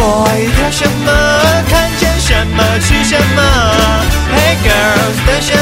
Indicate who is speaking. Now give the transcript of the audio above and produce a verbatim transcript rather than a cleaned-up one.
Speaker 1: boy 的什么，看见什么去什么。Hey girls 的什